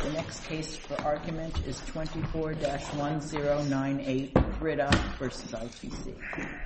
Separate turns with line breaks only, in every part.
The next case for argument is 24-1098, Brita v. ITC.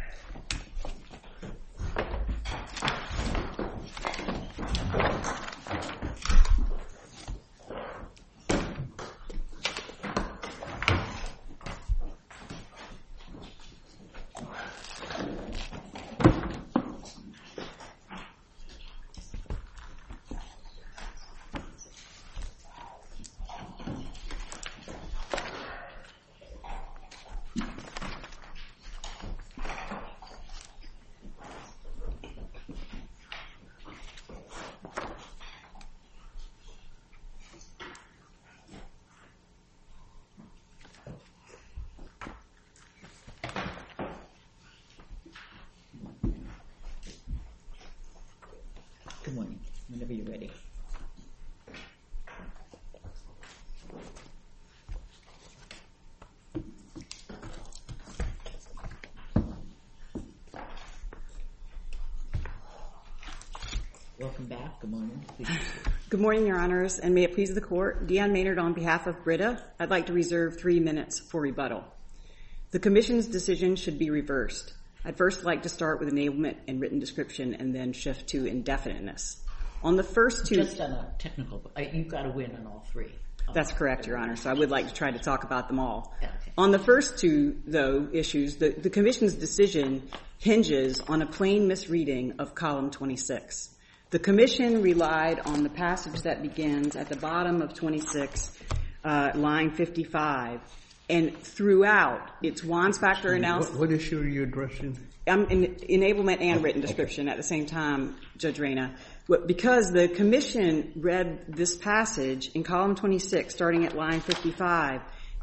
Good morning, whenever you're ready. Welcome back. Good morning.
Good morning, Your Honors, and may it please the Court. Deanne Maynard on behalf of Brita. I'd like to reserve 3 minutes for rebuttal. The Commission's decision should be reversed. I'd first like to start with enablement and written description and then shift to indefiniteness. On the first two...
Just on a technical... You've got to win on all three.
That's correct, Your Honor, so I would like to try to talk about them all.
Okay.
On the first two, though, issues, the Commission's decision hinges on a plain misreading of column 26. The Commission relied on the passage that begins at the bottom of 26, line 55, and throughout its Wands factor analysis...
What issue are you addressing?
Enablement and written description at the same time, Judge Reyna. Because the Commission read this passage in column 26, starting at line 55,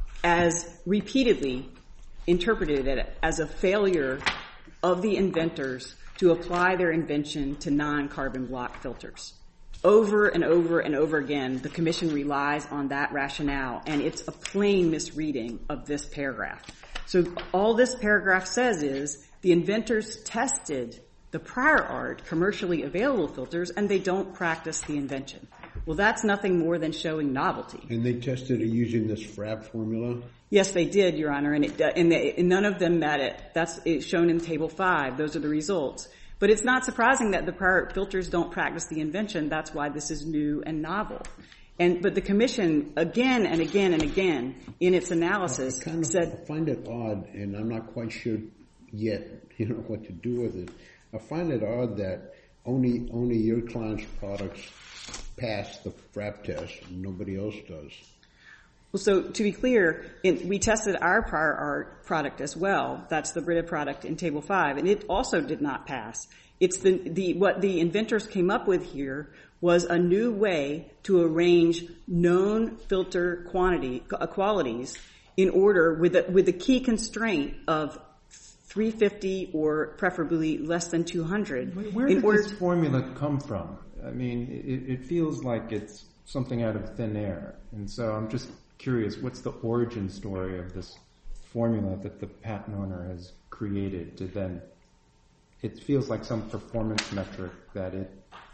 as repeatedly interpreted it as a failure of the inventors to apply their invention to non-carbon block filters. Over and over and over again, the Commission relies on that rationale, and it's a plain misreading of this paragraph. So all this paragraph says is the inventors tested the prior art commercially available filters, and they don't practice the invention. Well, that's nothing more than showing novelty.
And they tested it using this FRAP formula?
Yes, they did, Your Honor, and none of them met it. That's shown in Table 5. Those are the results. But it's not surprising that the prior filters don't practice the invention. That's why this is new and novel. But the Commission, again and again and again, in its analysis, said...
I find it odd, and I'm not quite sure yet, what to do with it. I find it odd that only your client's products pass the FRAP test and nobody else does.
Well, so to be clear, we tested our prior art product as well. That's the Brita product in Table 5, and it also did not pass. It's what the inventors came up with here was a new way to arrange known filter qualities in order with the key constraint of 350 or preferably less than 200.
Where did this formula come from? I mean, it feels like it's something out of thin air, and so I'm just curious, what's the origin story of this formula that the patent owner has created to then, it feels like some performance metric that it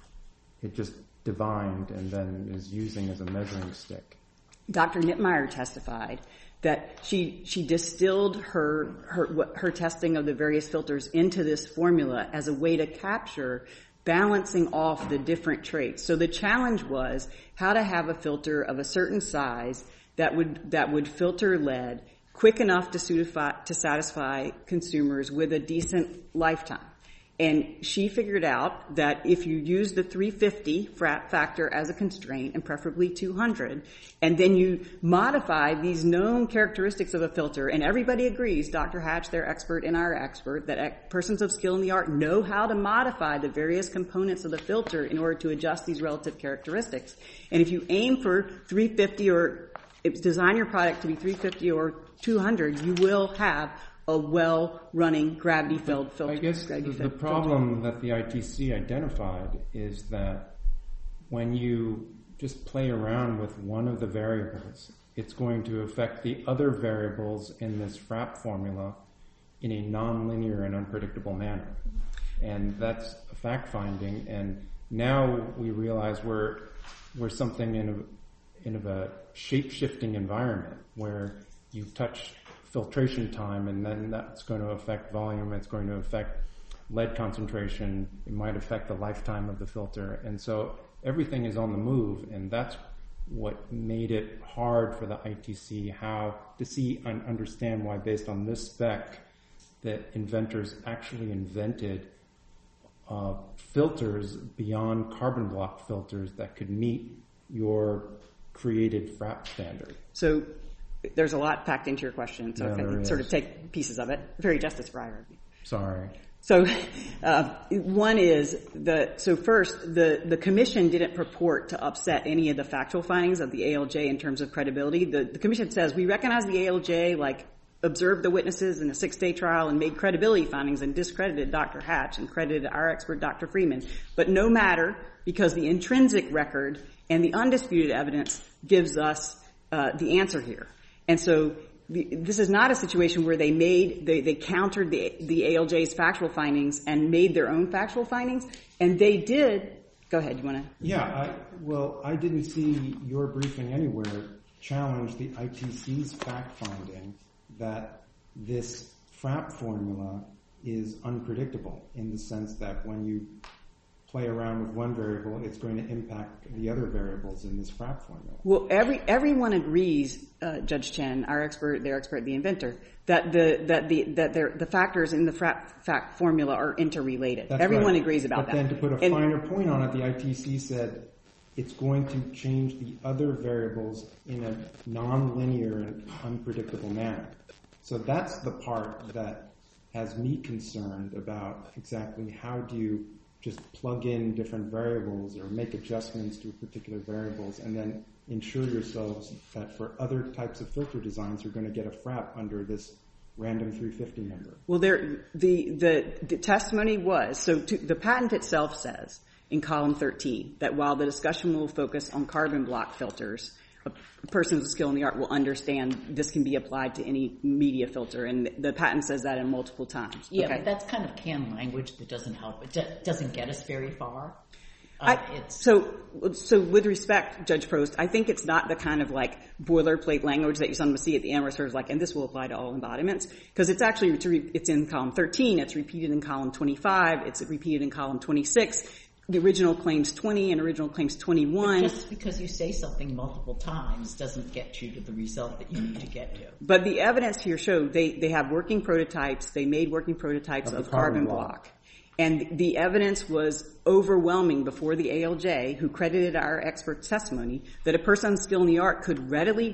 just divined and then is using as a measuring stick.
Dr. Nittmeyer testified that she distilled her testing of the various filters into this formula as a way to capture balancing off the different traits. So the challenge was how to have a filter of a certain size that would filter lead quick enough to satisfy consumers with a decent lifetime. And she figured out that if you use the 350 factor as a constraint, and preferably 200, and then you modify these known characteristics of a filter, and everybody agrees, Dr. Hatch, their expert and our expert, that persons of skill in the art know how to modify the various components of the filter in order to adjust these relative characteristics. And if you aim for 350 or design your product to be 350 or 200, you will have a well-running gravity-filled filter.
I guess the problem that the ITC identified is that when you just play around with one of the variables, it's going to affect the other variables in this FRAP formula in a nonlinear and unpredictable manner. And that's a fact-finding, and now we realize we're something shape-shifting environment where you touch filtration time, and then that's going to affect volume, it's going to affect lead concentration, it might affect the lifetime of the filter. And so everything is on the move, and that's what made it hard for the ITC how to see and understand why, based on this spec, that inventors actually invented filters beyond carbon block filters that could meet your created FRAP standard.
So there's a lot packed into your question, so
Yeah,
I can
there
sort
is.
of take pieces of it. Very Justice Breyer.
Sorry.
So one is first, the commission didn't purport to upset any of the factual findings of the ALJ in terms of credibility. The commission says, we recognize the ALJ, observed the witnesses in a 6-day trial and made credibility findings and discredited Dr. Hatch and credited our expert, Dr. Freeman. But no matter, because the intrinsic record and the undisputed evidence gives us the answer here. And so this is not a situation where they countered the ALJ's factual findings and made their own factual findings. And they did. Go ahead. You want to?
Yeah. I didn't see your briefing anywhere challenge the ITC's fact finding that this FRAP formula is unpredictable, in the sense that when you play around with one variable, it's going to impact the other variables in this FRAP formula.
Well, everyone agrees, Judge Chen, our expert, their expert, the inventor, that the factors in the FRAP formula are interrelated.
That's
Everyone
right.
agrees about
but
that.
But then to put a finer point on it, the ITC said it's going to change the other variables in a non-linear and unpredictable manner. So that's the part that has me concerned about exactly how do you just plug in different variables or make adjustments to particular variables and then ensure yourselves that for other types of filter designs you're going to get a FRAP under this random 350 number.
Well, the testimony was, the patent itself says in column 13 that while the discussion will focus on carbon block filters, a person with skill in the art will understand this can be applied to any media filter, and the patent says that in multiple times.
Yeah,
Okay.
but that's kind of canned language that doesn't help. It doesn't get us very far.
So with respect, Judge Prost, I think it's not the kind of boilerplate language that you sometimes see at the end where it's sort of and this will apply to all embodiments, because it's actually, it's in column 13, it's repeated in column 25, it's repeated in column 26. The original claims 20 and original claims 21.
But just because you say something multiple times doesn't get you to the result that you need to get to.
But the evidence here showed they have working prototypes. They made working prototypes of carbon block. And the evidence was overwhelming before the ALJ, who credited our expert testimony, that a person with skill in the art could readily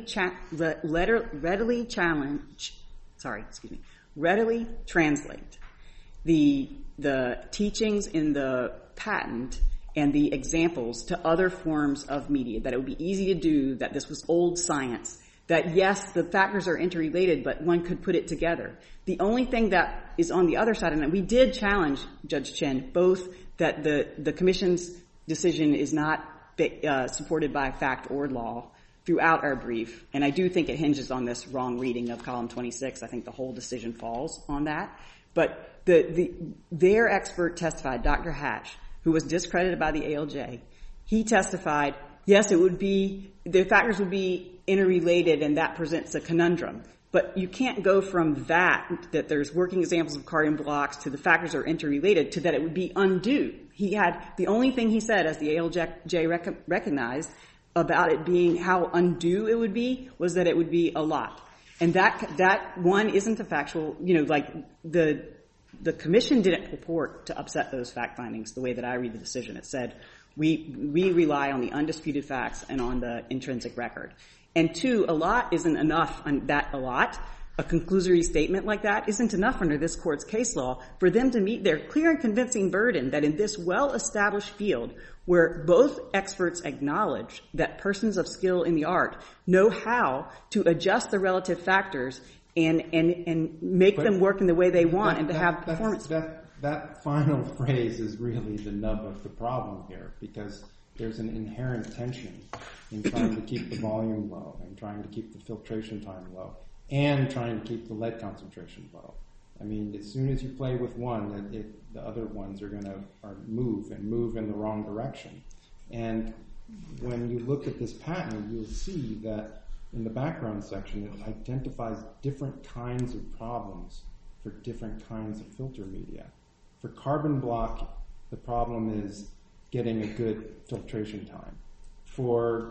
translate the teachings in the patent and the examples to other forms of media, that it would be easy to do, that this was old science, that yes, the factors are interrelated, but one could put it together. The only thing that is on the other side of that, we did challenge, Judge Chen, both that the Commission's decision is not supported by fact or law throughout our brief, and I do think it hinges on this wrong reading of column 26. I think the whole decision falls on that. But their expert testified, Dr. Hatch, who was discredited by the ALJ, he testified, yes, the factors would be interrelated and that presents a conundrum. But you can't go from that there's working examples of carbon blocks, to the factors are interrelated, to that it would be undue. The only thing he said, as the ALJ recognized, about it being how undue it would be, was that it would be a lot. And that one isn't a factual, the Commission didn't purport to upset those fact findings the way that I read the decision. It said, we rely on the undisputed facts and on the intrinsic record. And two, a lot isn't enough. A conclusory statement like that isn't enough under this Court's case law for them to meet their clear and convincing burden that in this well-established field, where both experts acknowledge that persons of skill in the art know how to adjust the relative factors and make them work in the way they want and to have performance.
That final phrase is really the nub of the problem here, because there's an inherent tension in trying to keep the volume low and trying to keep the filtration time low and trying to keep the lead concentration low. I mean, as soon as you play with one, the other ones are going to move in the wrong direction. And when you look at this patent, you'll see that in the background section, it identifies different kinds of problems for different kinds of filter media. For carbon block, the problem is getting a good filtration time. For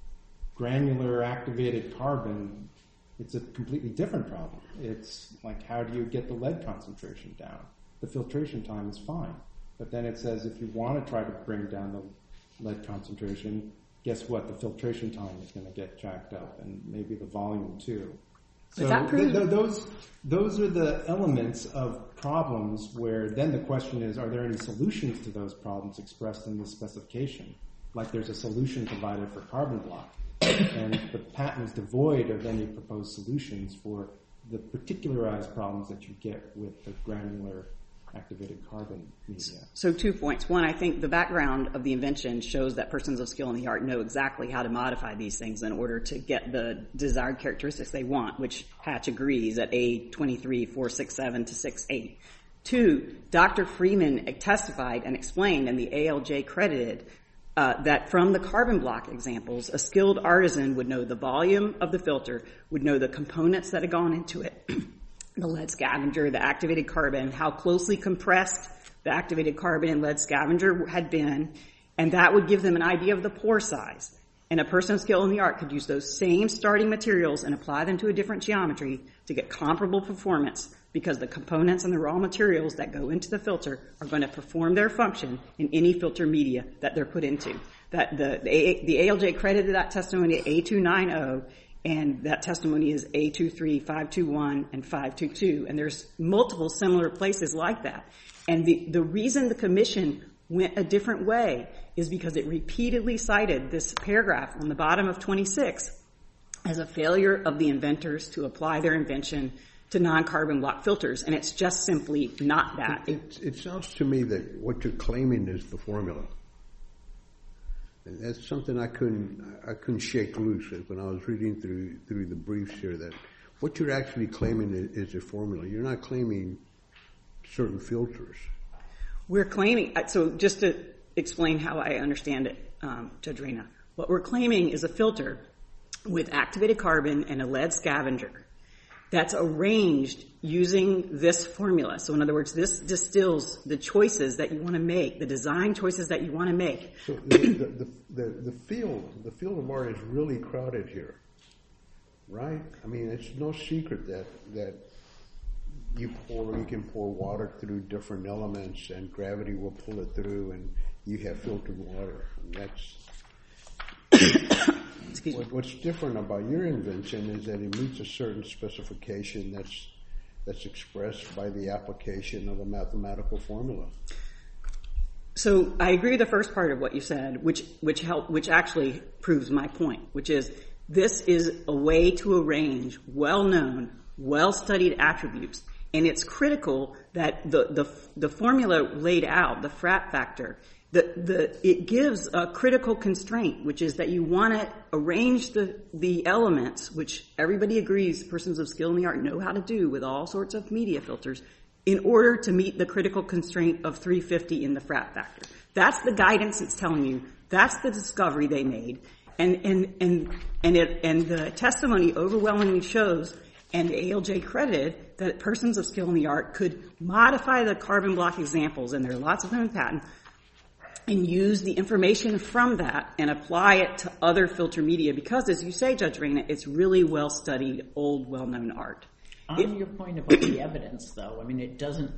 granular activated carbon, it's a completely different problem. It's like, how do you get the lead concentration down? The filtration time is fine. But then it says if you want to try to bring down the lead concentration, guess what? The filtration time is going to get jacked up, and maybe the volume too. So those are the elements of problems where then the question is, are there any solutions to those problems expressed in the specification? Like there's a solution provided for carbon block, and the patent is devoid of any proposed solutions for the particularized problems that you get with the granular activated carbon media.
So 2 points. One, I think the background of the invention shows that persons of skill in the art know exactly how to modify these things in order to get the desired characteristics they want, which Hatch agrees at A23-467 to 68. 2, Dr. Freeman testified and explained, and the ALJ credited, that from the carbon block examples, a skilled artisan would know the volume of the filter, would know the components that had gone into it, the lead scavenger, the activated carbon, how closely compressed the activated carbon and lead scavenger had been, and that would give them an idea of the pore size. And a person of skill in the art could use those same starting materials and apply them to a different geometry to get comparable performance, because the components and the raw materials that go into the filter are going to perform their function in any filter media that they're put into. That the ALJ credited that testimony at A290, and that testimony is A23, 521, and 522. And there's multiple similar places like that. And the reason the commission went a different way is because it repeatedly cited this paragraph on the bottom of 26 as a failure of the inventors to apply their invention to non-carbon block filters. And it's just simply not that.
It sounds to me that what you're claiming is the formula. And that's something I couldn't shake loose when I was reading through the briefs here, that what you're actually claiming is a formula. You're not claiming certain filters.
We're claiming, so just to explain how I understand it, Judge Reyna, what we're claiming is a filter with activated carbon and a lead scavenger that's arranged using this formula. So in other words, this distills the choices that you want to make, the design choices that you want to make.
So the field of art is really crowded here, right? I mean, it's no secret that you can pour water through different elements and gravity will pull it through, and you have filtered water. And that's what's different about your invention is that it meets a certain specification that's expressed by the application of a mathematical formula.
So I agree with the first part of what you said, which actually proves my point, which is this is a way to arrange well-known, well-studied attributes, and it's critical that the formula laid out, the frat factor, it gives a critical constraint, which is that you want to arrange the elements, which everybody agrees persons of skill in the art know how to do with all sorts of media filters, in order to meet the critical constraint of 350 in the frat factor. That's the guidance it's telling you. That's the discovery they made, and the testimony overwhelmingly shows, and ALJ credited, that persons of skill in the art could modify the carbon block examples, and there are lots of them in patent, and use the information from that and apply it to other filter media, because, as you say, Judge Reyna, it's really well-studied, old, well-known art.
On your point about the evidence, though, I mean, it doesn't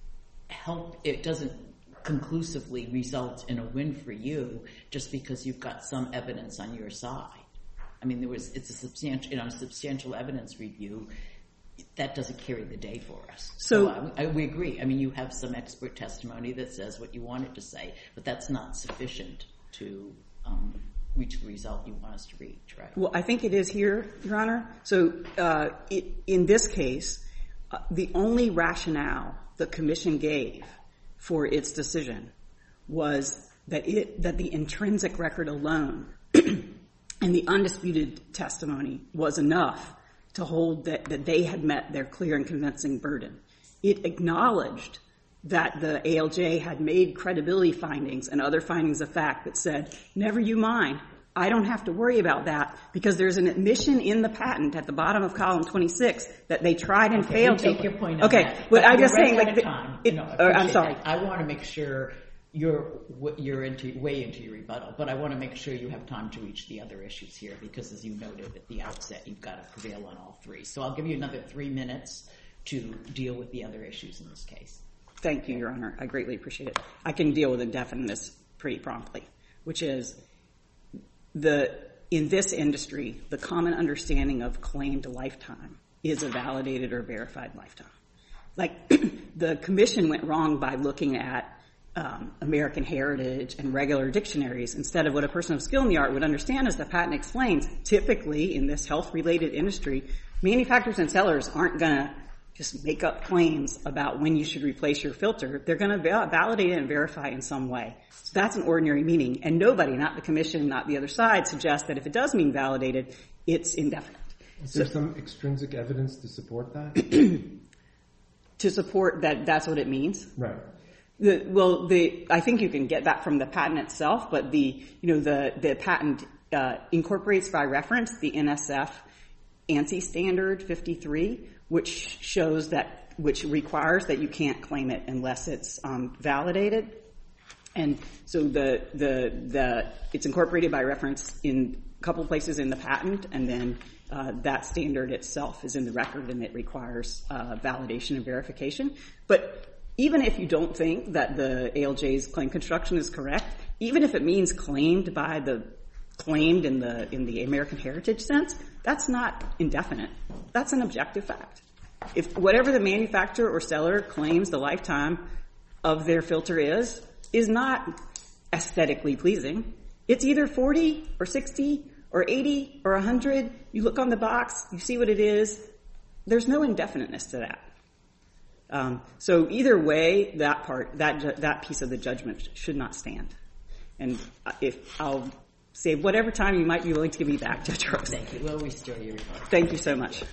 conclusively result in a win for you just because you've got some evidence on your side. I mean, it's a substantial evidence review. That doesn't carry the day for us. So we agree. I mean, you have some expert testimony that says what you wanted to say, but that's not sufficient to reach the result you want us to reach, right?
Well, I think it is here, Your Honor. So in this case, the only rationale the Commission gave for its decision was that the intrinsic record alone and the undisputed testimony was enough to hold that they had met their clear and convincing burden. It acknowledged that the ALJ had made credibility findings and other findings of fact that said, never you mind, I don't have to worry about that because there's an admission in the patent at the bottom of column 26 that they tried and failed to.
Take your point on that.
But I'm just saying,
I'm
sorry.
I want to make sure you're way into your rebuttal, but I want to make sure you have time to reach the other issues here because, as you noted at the outset, you've got to prevail on all three. So I'll give you another 3 minutes to deal with the other issues in this case.
Thank you, Your Honor. I greatly appreciate it. I can deal with indefiniteness pretty promptly, which is in this industry, the common understanding of claimed lifetime is a validated or verified lifetime. Like, the commission went wrong by looking at American Heritage and regular dictionaries instead of what a person of skill in the art would understand, as the patent explains. Typically, in this health-related industry, manufacturers and sellers aren't going to just make up claims about when you should replace your filter. They're going to validate it and verify in some way. So that's an ordinary meaning. And nobody, not the commission, not the other side, suggests that if it does mean validated, it's indefinite.
Is there some extrinsic evidence to support that?
To support that that's what it means?
Right.
I think you can get that from the patent itself, but the patent incorporates by reference the NSF ANSI standard 53, which requires that you can't claim it unless it's validated. And so it's incorporated by reference in a couple places in the patent, and then that standard itself is in the record, and it requires validation and verification. But even if you don't think that the ALJ's claim construction is correct, even if it means claimed in the American Heritage sense, that's not indefinite. That's an objective fact. If whatever the manufacturer or seller claims the lifetime of their filter is not aesthetically pleasing, it's either 40 or 60 or 80 or 100. You look on the box, you see what it is. There's no indefiniteness to that. So either way, that piece of the judgment should not stand. And if I'll save whatever time you might be willing to give me back, Judge Rose.
Thank you. We'll restore your rebuttal.
Thank you so much.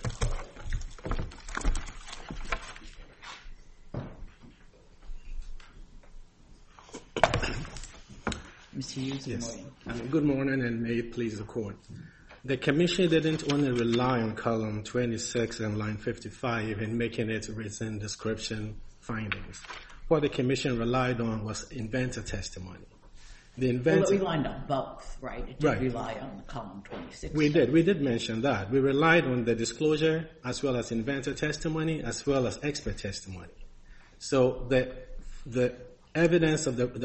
Mr. Hughes, good morning.
Good morning, and may it please the Court. The Commission didn't only rely on column 26 and line 55 in making its written description findings. What the Commission relied on was inventor testimony. We
relied on both, right? It did rely on column 26.
We did mention that. We relied on the disclosure as well as inventor testimony as well as expert testimony. So the evidence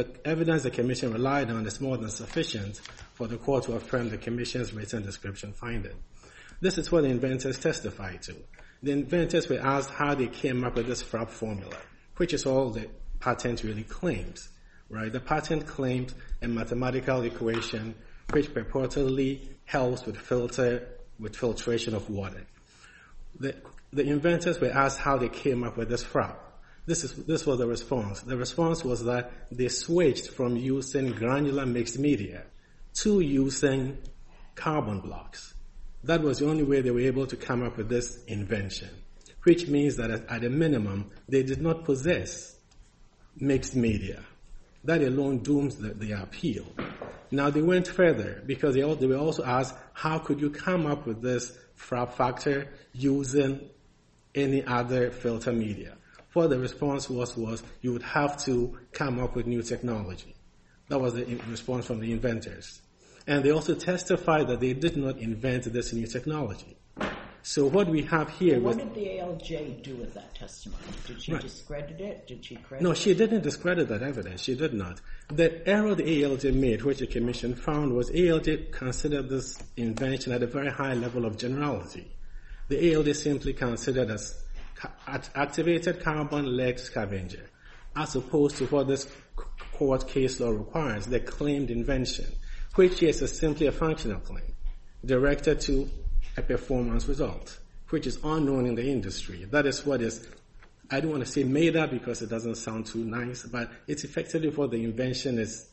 the Commission relied on is more than sufficient for the Court to affirm the Commission's written description finding. This is what the inventors testified to. The inventors were asked how they came up with this FRAP formula, which is all the patent really claims, right? The patent claims a mathematical equation which purportedly helps with filtration of water. The inventors were asked how they came up with this FRAP. This was the response. The response was that they switched from using granular mixed media to using carbon blocks. That was the only way they were able to come up with this invention, which means that at a minimum, they did not possess mixed media. That alone dooms the appeal. Now, they went further because they were also asked, how could you come up with this FRAP factor using any other filter media? What the response was you would have to come up with new technology. That was the response from the inventors. And they also testified that they did not invent this new technology. So what we have here
what did the ALJ do with that testimony? Did she discredit it? Did she credit
No,
it?
she didn't discredit that evidence. She did not. The error the ALJ made, which the Commission found, was ALJ considered this invention at a very high level of generality. The ALJ simply considered as activated carbon leg scavenger, as opposed to what this court case law requires, the claimed invention, which is simply a functional claim directed to a performance result, which is unknown in the industry. That is what is, I don't want to say made up because it doesn't sound too nice, but it's effectively what the invention is.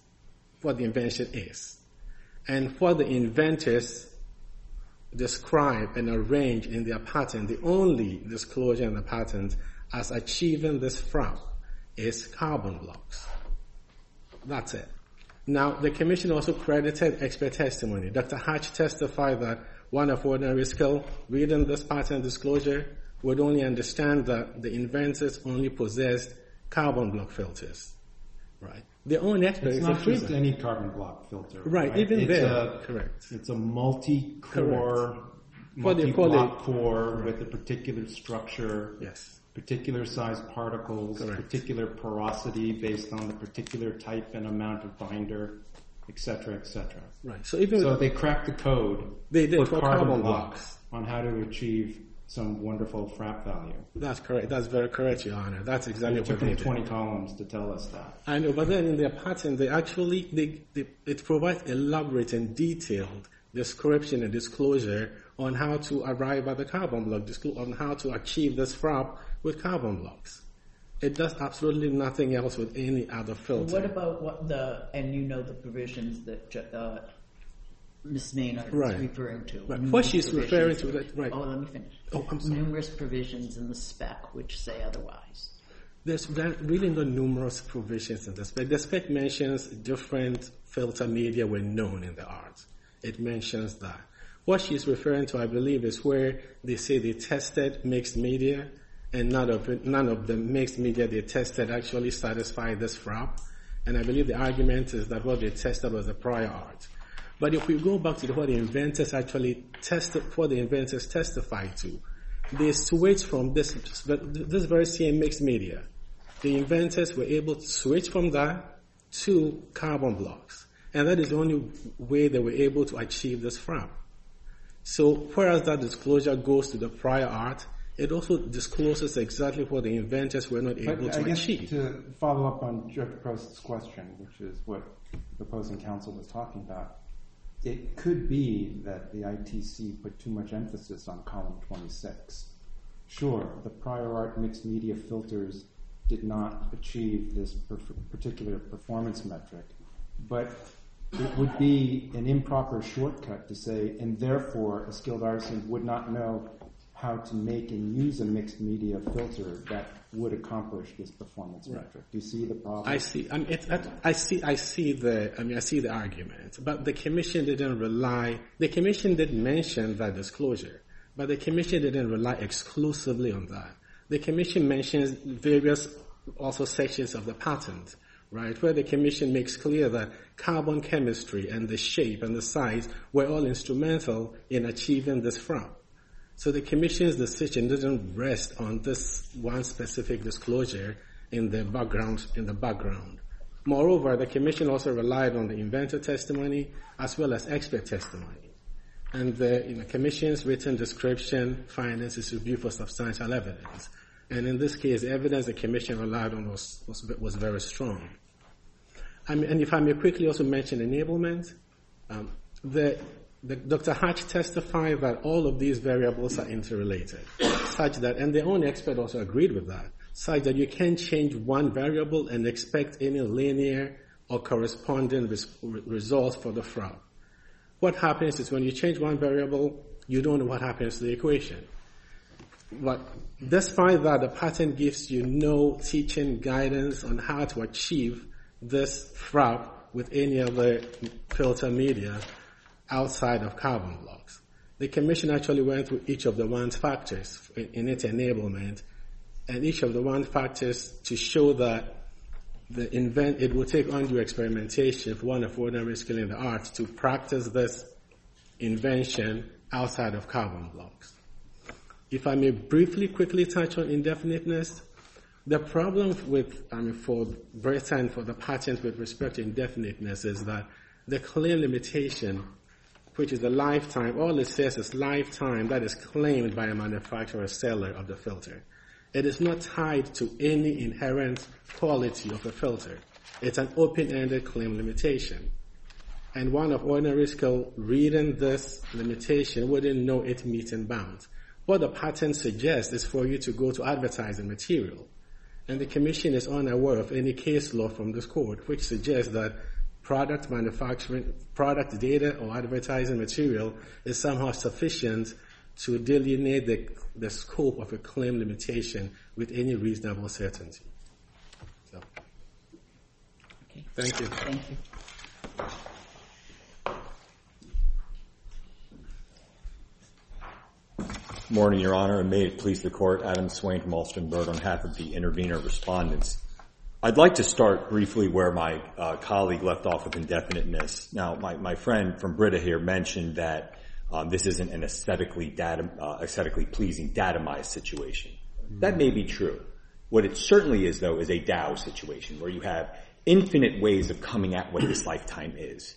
And what the inventors describe and arrange in their patent, the only disclosure in the patent as achieving this FRAP, is carbon blocks. That's it. Now, the commission also credited expert testimony. Dr. Hatch testified that one of ordinary skill reading this patent disclosure would only understand that the inventors only possessed carbon block filters, right? Their own expert
It's
is
not
a
just
freezer.
any carbon block filter.
Right, even there, correct.
It's a multi-core,
For the
multi-block core with a particular structure,
Yes.
particular size particles,
Correct.
particular porosity based on the particular type and amount of binder, et cetera, et cetera.
Right. So even
So they cracked the code
They did
for
for
carbon
carbon
blocks on how to achieve some wonderful FRAP value.
that's correct. That's very correct, Your Honor. That's exactly
It took
what they
them
did.
20 columns to tell us that.
I know, but then in their patent, it provides elaborate and detailed description and disclosure on how to arrive at the carbon block, on how to achieve this FRAP with carbon blocks. It does absolutely nothing else with any other filter.
What about the provisions that Ms. Maynard is
Right.
referring to?
Right.
Numerous
What she's
provisions.
referring to, right.
Oh, let me finish.
Oh, I'm sorry.
Numerous provisions in the spec which say otherwise.
There's really no numerous provisions in the spec. The spec mentions different filter media were known in the art. It mentions that. What she's referring to, I believe, is where they say they tested mixed media, and none of the mixed media they tested actually satisfied this FRAP. And I believe the argument is that what they tested was the prior art. But if we go back to what the inventors actually testified to, they switched from this very same mixed media. The inventors were able to switch from that to carbon blocks. And that is the only way they were able to achieve this FRAP. So whereas that disclosure goes to the prior art, it also discloses exactly what the inventors were not able
But
to
I guess
achieve.
to follow up on Judge Prost's question, which is what the opposing counsel was talking about, it could be that the ITC put too much emphasis on column 26. Sure, the prior art mixed media filters did not achieve this particular performance metric, but it would be an improper shortcut to say, and therefore a skilled artisan would not know how to make and use a mixed media filter that would accomplish this performance metric. Do you see the problem?
I see. I see the argument, but the commission didn't rely. The commission did mention that disclosure, but the commission didn't rely exclusively on that. The commission mentions various also sections of the patent, right, where the commission makes clear that carbon chemistry and the shape and the size were all instrumental in achieving this FRAP. So the commission's decision didn't rest on this one specific disclosure in the background. Moreover, the commission also relied on the inventor testimony as well as expert testimony. And the commission's written description findings is reviewed for substantial evidence. And in this case, the evidence the commission relied on was very strong. And if I may quickly also mention enablement, Dr. Hatch testified that all of these variables are interrelated, such that, and their own expert also agreed with that, such that you can't change one variable and expect any linear or corresponding results for the FRAP. What happens is when you change one variable, you don't know what happens to the equation. But despite that, the patent gives you no teaching guidance on how to achieve this FRAP with any other filter media outside of carbon blocks. The commission actually went through each of the one factors in its enablement, and each of the one factors to show that it will take undue experimentation for one of ordinary skill in the arts to practice this invention outside of carbon blocks. If I may quickly touch on indefiniteness, the problem for Brita and for the patent with respect to indefiniteness is that the claim limitation, which is the lifetime, all it says is lifetime that is claimed by a manufacturer or seller of the filter. It is not tied to any inherent quality of a filter. It's an open-ended claim limitation. And one of ordinary skill reading this limitation wouldn't know it meeting bounds. What the patent suggests is for you to go to advertising material. And the commission is unaware of any case law from this court which suggests that product data or advertising material is somehow sufficient to delineate the scope of a claim limitation with any reasonable certainty.
Okay.
Thank you.
Thank you.
Morning, Your Honor, and may it please the Court, Adam Swain from Alston Bird on behalf of the intervener respondents. I'd like to start briefly where my colleague left off with indefiniteness. Now, my friend from Brita here mentioned that this isn't an aesthetically pleasing datamized situation. That may be true. What it certainly is, though, is a DAO situation where you have infinite ways of coming at what this lifetime is.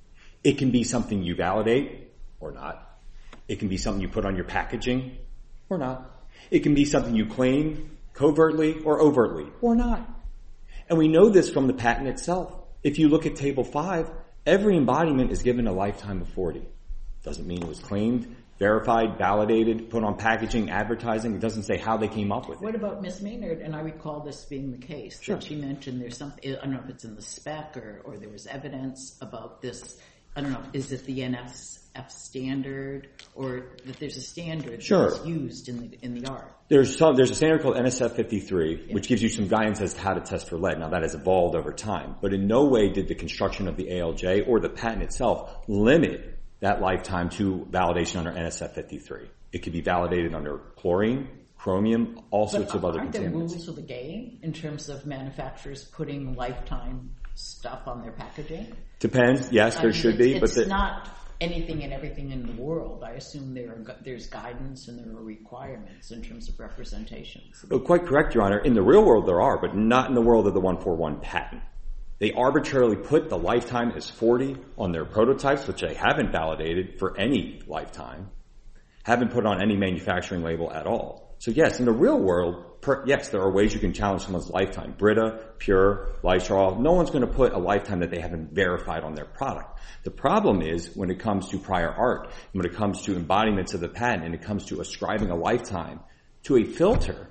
It can be something you validate or not. It can be something you put on your packaging or not. It can be something you claim covertly or overtly or not. And we know this from the patent itself. If you look at Table 5, every embodiment is given a lifetime of 40. Doesn't mean it was claimed, verified, validated, put on packaging, advertising. It doesn't say how they came up with it.
What about Ms. Maynard? And I recall this being the case.
Sure.
That she mentioned there's something, I don't know if it's in the spec or there was evidence about this. I don't know, is it the NSF standard or that there's a standard
Sure.
that's used in the art?
There's a standard called NSF 53, which gives you some guidance as to how to test for lead. Now, that has evolved over time, but in no way did the construction of the ALJ or the patent itself limit that lifetime to validation under NSF 53. It could be validated under chlorine, chromium, all sorts of other
Aren't there
contaminants.
rules of the game in terms of manufacturers putting lifetime stuff on their packaging?
Depends. Yes, there should be.
It's
but
not anything and everything in the world. I assume there's guidance and there are requirements in terms of representations.
Oh, quite correct, Your Honor. In the real world, there are, but not in the world of the 141 patent. They arbitrarily put the lifetime as 40 on their prototypes, which they haven't validated for any lifetime, haven't put on any manufacturing label at all. So yes, in the real world, yes, there are ways you can challenge someone's lifetime. Brita, Pure, Lysol, no one's going to put a lifetime that they haven't verified on their product. The problem is when it comes to prior art, when it comes to embodiments of the patent, and it comes to ascribing a lifetime to a filter,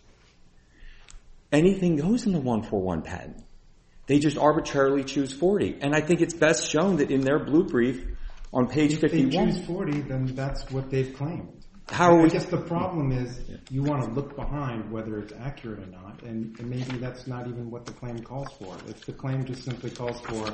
anything goes in the 141 patent. They just arbitrarily choose 40. And I think it's best shown that in their blue brief on page 51.
If they choose 40, then that's what they've claimed.
I
guess the problem is you want to look behind whether it's accurate or not, and maybe that's not even what the claim calls for. If the claim just simply calls for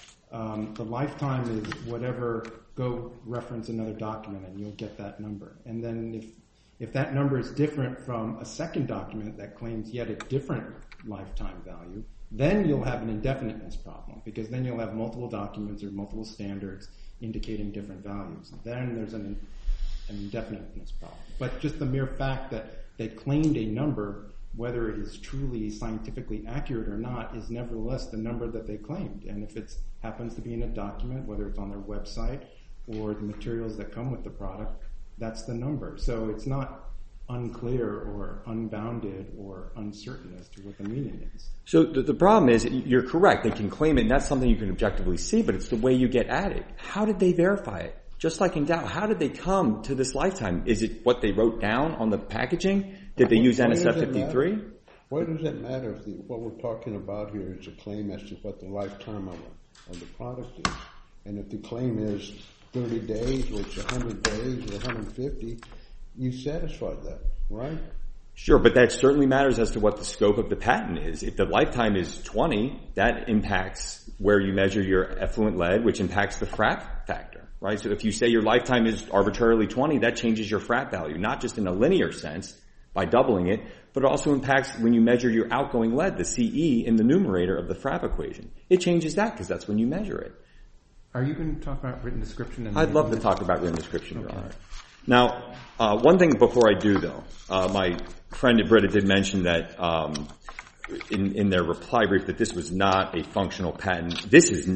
the lifetime is whatever, go reference another document and you'll get that number. And then if that number is different from a second document that claims yet a different lifetime value, then you'll have an indefiniteness problem, because then you'll have multiple documents or multiple standards indicating different values. Then there's an indefiniteness problem. But just the mere fact that they claimed a number, whether it is truly scientifically accurate or not, is nevertheless the number that they claimed. And if it happens to be in a document, whether it's on their website or the materials that come with the product, that's the number. So it's not unclear or unbounded or uncertain as to what the meaning is.
So the problem is, you're correct, they can claim it, and that's something you can objectively see, but it's the way you get at it. How did they verify it? Just like in Dow, how did they come to this lifetime? Is it what they wrote down on the packaging? Did they use NSF 53?
Why does it matter if what we're talking about here is a claim as to what the lifetime of the product is? And if the claim is 30 days or it's 100 days or 150, you satisfy that, right?
Sure, but that certainly matters as to what the scope of the patent is. If the lifetime is 20, that impacts where you measure your effluent lead, which impacts the FRAP factor, right? So if you say your lifetime is arbitrarily 20, that changes your FRAP value, not just in a linear sense by doubling it, but it also impacts when you measure your outgoing lead, the CE, in the numerator of the FRAP equation. It changes that because that's when you measure it.
Are you going to talk about written description?
I'd love to talk about written description, Your Honor. Now, one thing before I do, though, my friend at Brita did mention that in their reply brief that this was not a functional patent. This is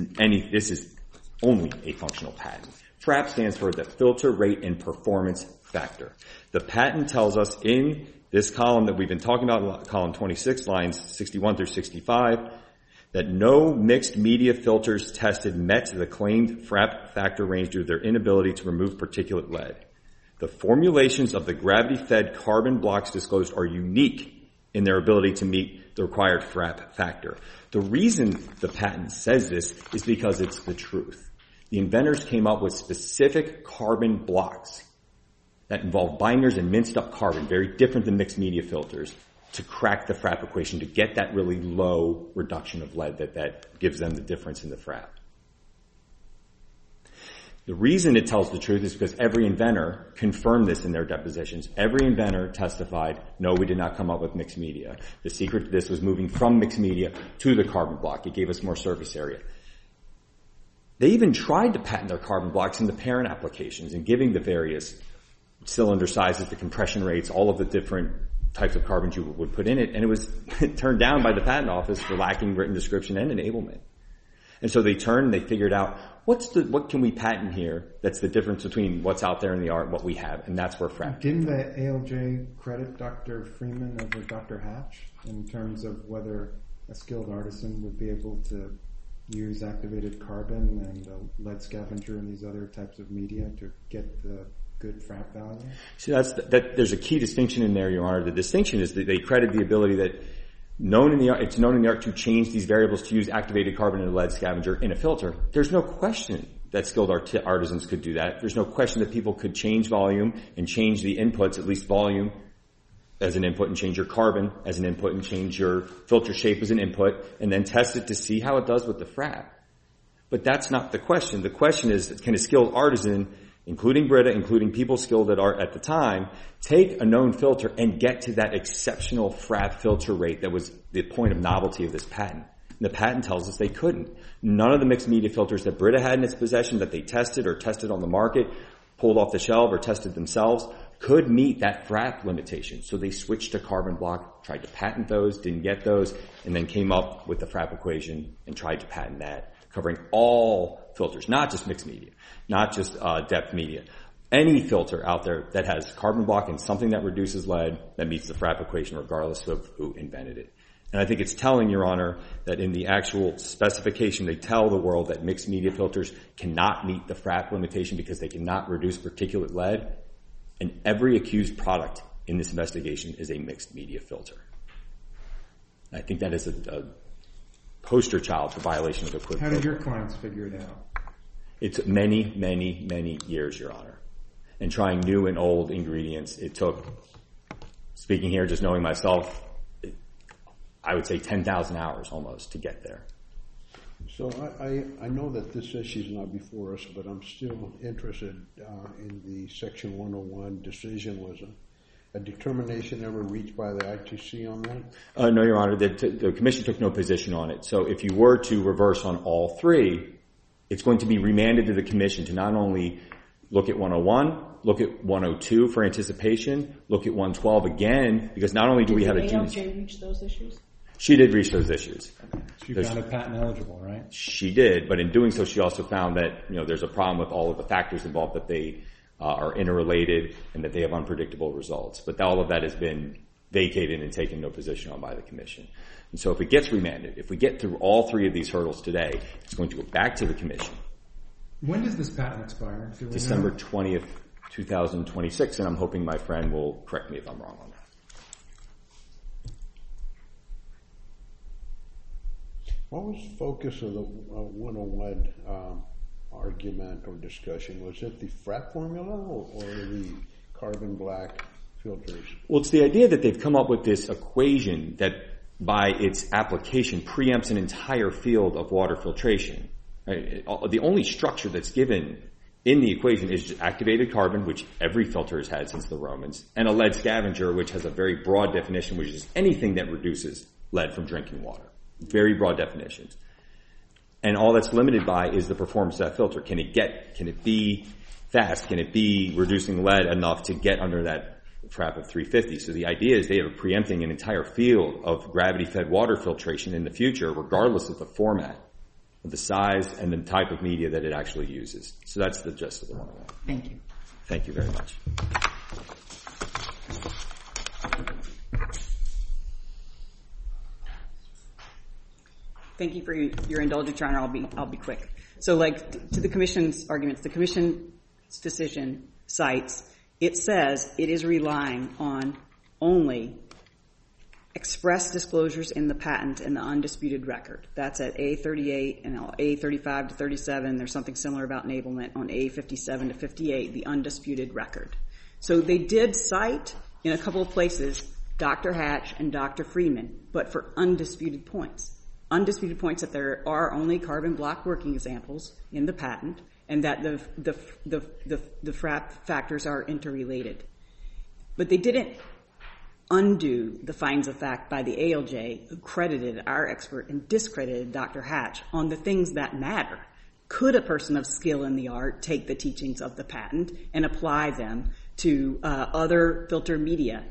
only a functional patent. FRAP stands for the filter rate and performance factor. The patent tells us in this column that we've been talking about, column 26, lines 61 through 65, that no mixed media filters tested met the claimed FRAP factor range due to their inability to remove particulate lead. The formulations of the gravity-fed carbon blocks disclosed are unique in their ability to meet the required FRAP factor. The reason the patent says this is because it's the truth. The inventors came up with specific carbon blocks that involve binders and minced up carbon, very different than mixed media filters, to crack the FRAP equation, to get that really low reduction of lead that gives them the difference in the FRAP. The reason it tells the truth is because every inventor confirmed this in their depositions. Every inventor testified, no, we did not come up with mixed media. The secret to this was moving from mixed media to the carbon block. It gave us more surface area. They even tried to patent their carbon blocks in the parent applications and giving the various cylinder sizes, the compression rates, all of the different types of carbons you would put in it, and it was turned down by the patent office for lacking written description and enablement. And so they turned and they figured out, what can we patent here that's the difference between what's out there in the art and what we have, and that's where FRAP.
Didn't the ALJ credit Dr. Freeman over Dr. Hatch in terms of whether a skilled artisan would be able to use activated carbon and lead scavenger and these other types of media to get the good FRAP value?
See, there's a key distinction in there, Your Honor. The distinction is that they credit the ability that it's known in the art to change these variables to use activated carbon and a lead scavenger in a filter. There's no question that skilled artisans could do that. There's no question that people could change volume and change the inputs, at least volume as an input, and change your carbon as an input, and change your filter shape as an input, and then test it to see how it does with the FRAP. But that's not the question. The question is, can a skilled artisan, including Brita, including people skilled at art at the time, take a known filter and get to that exceptional FRAP filter rate that was the point of novelty of this patent? And the patent tells us they couldn't. None of the mixed media filters that Brita had in its possession that they tested or tested on the market, pulled off the shelf or tested themselves, could meet that FRAP limitation. So they switched to carbon block, tried to patent those, didn't get those, and then came up with the FRAP equation and tried to patent that, covering all filters, not just mixed media, not just depth media. Any filter out there that has carbon block and something that reduces lead that meets the FRAP equation regardless of who invented it. And I think it's telling, Your Honor, that in the actual specification they tell the world that mixed media filters cannot meet the FRAP limitation because they cannot reduce particulate lead. And every accused product in this investigation is a mixed media filter. I think that is a poster child for violation of the quid pro quo.
How did your clients figure it out?
It's many, many, many years, Your Honor. And trying new and old ingredients. It took, speaking here, just knowing myself, I would say 10,000 hours almost to get there.
So I know that this issue is not before us, but I'm still interested in the Section 101 decision. Was a determination ever reached by the ITC on that?
No, Your Honor. The Commission took no position on it. So if you were to reverse on all three, it's going to be remanded to the Commission to not only look at 101, look at 102 for anticipation, look at 112 again, because not only do we have a...
Did the ALJ reach those issues?
She did reach those issues.
She found it patent eligible, right?
She did, but in doing so, she also found that there's a problem with all of the factors involved, that they are interrelated and that they have unpredictable results. But all of that has been vacated and taken no position on by the Commission. And so if it gets remanded, if we get through all three of these hurdles today, it's going to go back to the Commission.
When does this patent expire?
December 20th, 2026, and I'm hoping my friend will correct me if I'm wrong on that.
What was the focus of the 101 argument or discussion? Was it the FRAP formula or the carbon black filters? Well,
it's the idea that they've come up with this equation that by its application preempts an entire field of water filtration. Right? The only structure that's given in the equation is just activated carbon, which every filter has had since the Romans, and a lead scavenger, which has a very broad definition, which is anything that reduces lead from drinking water. Very broad definitions. And all that's limited by is the performance of that filter. Can it be fast? Can it be reducing lead enough to get under that FRAP of 350? So the idea is they are preempting an entire field of gravity-fed water filtration in the future, regardless of the format, of the size, and the type of media that it actually uses. So that's the gist of the 101.
Thank you.
Thank you very much.
Thank you for your indulgence, Your Honor. I'll be quick. So, to the Commission's arguments, the Commission's decision cites, it says it is relying on only express disclosures in the patent and the undisputed record. That's at A38 and A35 to 37. There's something similar about enablement on A57 to 58, the undisputed record. So they did cite in a couple of places Dr. Hatch and Dr. Freeman, but for undisputed points. Undisputed points that there are only carbon block working examples in the patent, and that the factors are interrelated. But they didn't undo the findings of fact by the ALJ, who credited our expert and discredited Dr. Hatch on the things that matter. Could a person of skill in the art take the teachings of the patent and apply them to other filter media?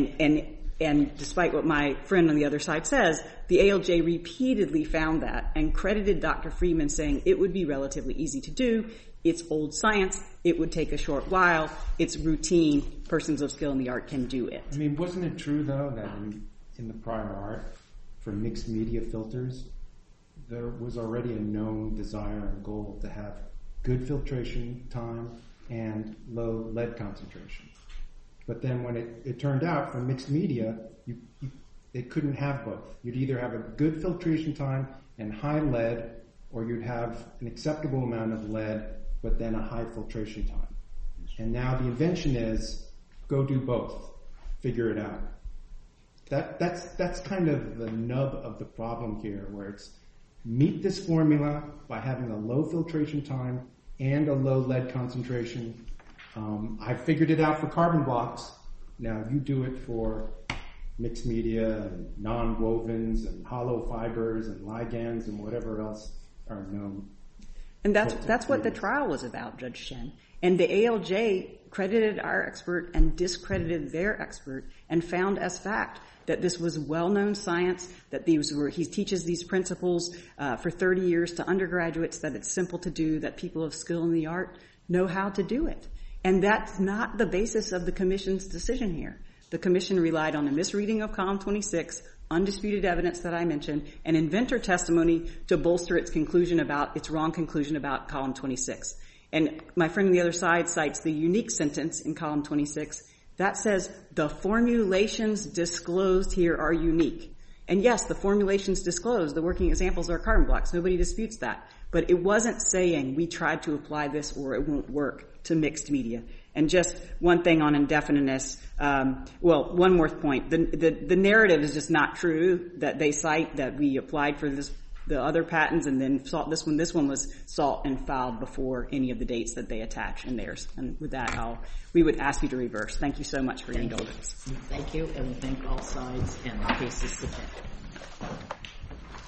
And despite what my friend on the other side says, the ALJ repeatedly found that and credited Dr. Freeman, saying it would be relatively easy to do. It's old science. It would take a short while. It's routine. Persons of skill in the art can do it.
I mean, wasn't it true, though, that in the prior art for mixed media filters, there was already a known desire and goal to have good filtration time and low lead concentration? But then when it turned out for mixed media, it couldn't have both. You'd either have a good filtration time and high lead, or you'd have an acceptable amount of lead, but then a high filtration time. And now the invention is, go do both. Figure it out. That's kind of the nub of the problem here, where it's meet this formula by having a low filtration time and a low lead concentration. I figured it out for carbon blocks. Now you do it for mixed media and non-wovens and hollow fibers and ligands and whatever else are known.
And that's what the trial was about, Judge Shen. And the ALJ credited our expert and discredited their expert and found as fact that this was well-known science, that he teaches these principles for 30 years to undergraduates, that it's simple to do, that people of skill in the art know how to do it. And that's not the basis of the Commission's decision here. The Commission relied on a misreading of column 26, undisputed evidence that I mentioned, and inventor testimony to bolster its wrong conclusion about column 26. And my friend on the other side cites the unique sentence in column 26 that says the formulations disclosed here are unique. And yes, the formulations disclosed, the working examples are carbon blocks. Nobody disputes that. But it wasn't saying we tried to apply this or it won't work to mixed media. And just one thing on indefiniteness. One more point. The narrative is just not true that they cite that we applied for the other patents and then sought this one. This one was sought and filed before any of the dates that they attach in theirs. And with that, we would ask you to reverse. Thank you so much for your indulgence.
Thank you, and we thank all sides, and the case is submitted.